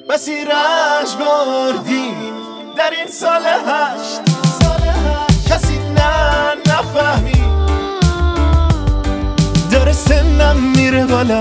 بسی رنج بردیم در این سال 8 کسی نفهمی داره سنم میره بالا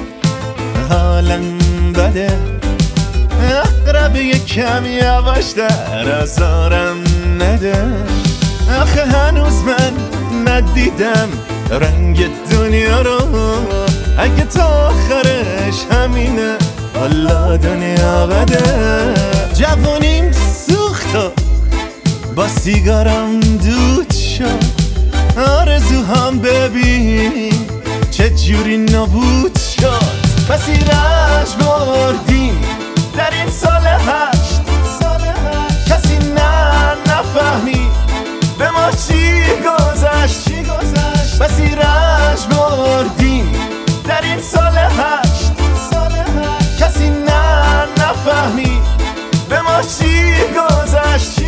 حالم بده اقرب یکم یواش در آزارم نده آخه هنوز من ندیدم رنگ دنیا رو اگه تا آخرش همینه والا دنیا بده جوانیم سوخت و با سیگارم دود شد آرزوهام ببین چه جوری نابود شد بسی رنج بردیم در این سال 8 کسی نفهمی به ما چی گذشت بسی رنج بردیم در این سال 8 کسی نفهمی به ما چی گذشت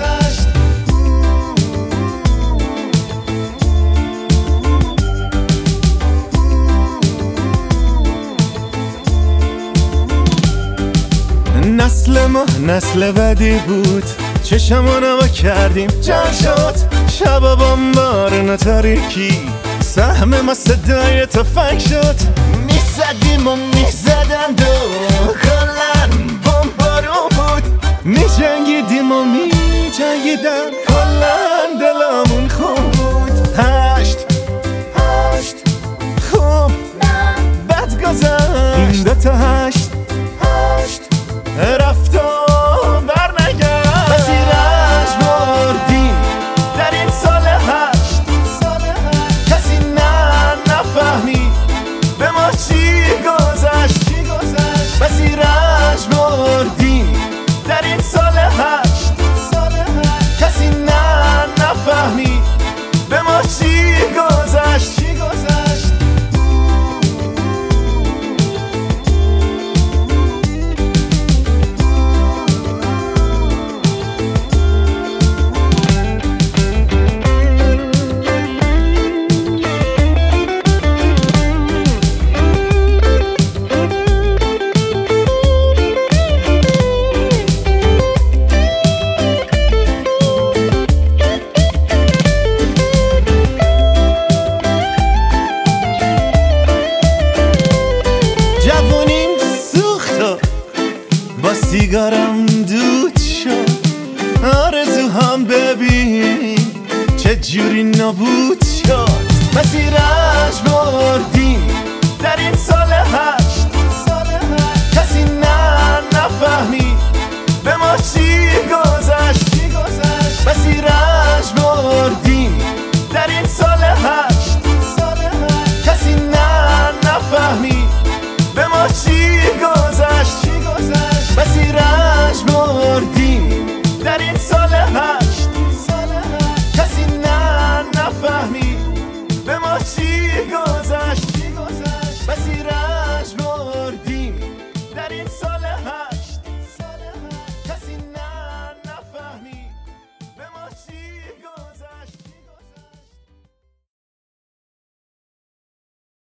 نسل ما نسل بدی بود چشمو نوا کردیم جمع شد شبا بامبارون و تاریکی سهم ما صدای تفنگ شد میزدیم و میزدند و کلن بامبارون بود میجنگیدیم و میجنگیدن کلن دلمون خوب بود 8 خوب بد گذشت این دوتا 8 رفت و برنگشت بسی رنج بردیم در این سال 8 کسی نفهمی به ما چی گذشت بسی رنج بردیم در این سال 8 کسی نفهمی به ما چی گذشت با سیگارم دود شد آرزوهام ببین چه جوری نابود شد بسی رنج بردیم در این سال 8 کسی نفهمی به ما چی گذشت بسی رنج بردیم در این سال 8 کسی نفهمی به ما چی گذشت بسی رنج بردیم در این سال 8 کسی نفهمی به ما چی گذشت بسی رنج بردیم در این سال 8